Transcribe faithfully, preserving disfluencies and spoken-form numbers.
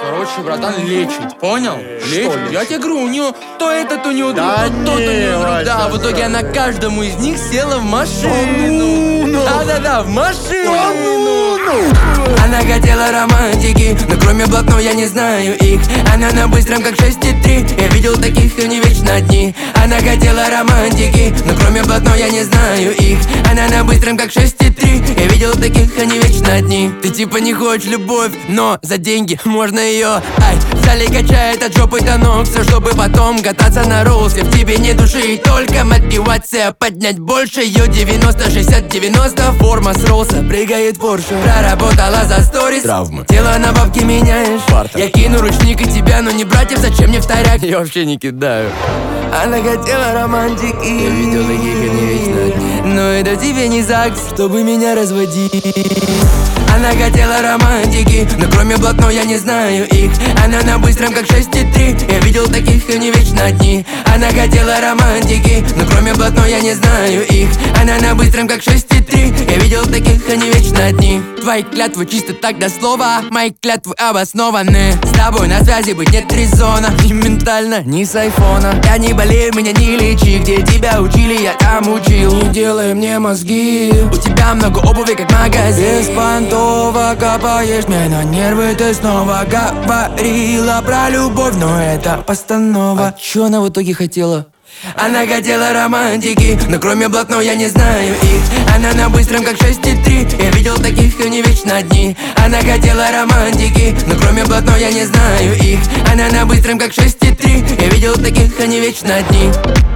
Короче, братан, лечить, понял? Лечить. лечить? Я тебе говорю, у нее то этот у нее друг, Да то тот у не, нее друг. Вася, Да, в итоге всё. она каждому из них села в машину. ну, ну. Да-да-да, в машину. ну, ну. Она хотела романтики, но кроме блатной я не знаю их. Она на быстром как шесть и три. Я видел таких, они вечно одни. Она хотела романтики, но кроме блатной я не знаю их. Она на быстром как шесть и три. Я видел таких, они вечно одни. Ты типа не хочешь любовь, но за деньги можно ее. Ай, в зале качает от жопы до ног. Все, чтобы потом кататься на роллсе. В тебе не души, только мотивация поднять больше. Ее девяносто шестьдесят девяносто. Форма с роллса, прыгает Порше. Проработала за сторис. Травмы. Тело на бабки меняешь. Бартер. Я кину ручник и тебя, но не братьев, зачем мне вторяк? Я вообще не кидаю. Она хотела романтики. Я видел таких, они вечно одни. Но это тебе не ЗАГС, чтобы меня разводить. Она хотела романтики, но кроме блатной я не знаю их. Она на быстром как шесть и три. Я видел таких, они вечно одни. Она хотела романтики, но кроме блатной я не знаю их. Она на быстром как шесть и три. Я видел таких, они вечно одни. Твои клятвы чисто так до слова. Мои клятвы обоснованы. С тобой на связи быть нет резона. Ни ментально, ни с айфона. Я не болею, меня не лечи. Где тебя учили, я там учил. Не делай мне мозги. У тебя много обуви, как магазин. Беспонтово копаешь мне на нервы. Ты снова говорила про любовь, но это постанова. А чё она в итоге хотела? Она хотела романтики, но кроме блатной я не знаю их. Она на быстром как шесть и три. Я видел таких, они вечно одни. Она хотела романтики, но кроме блатной я не знаю их. Она на быстром как шесть и три. Я видел таких, они вечно одни.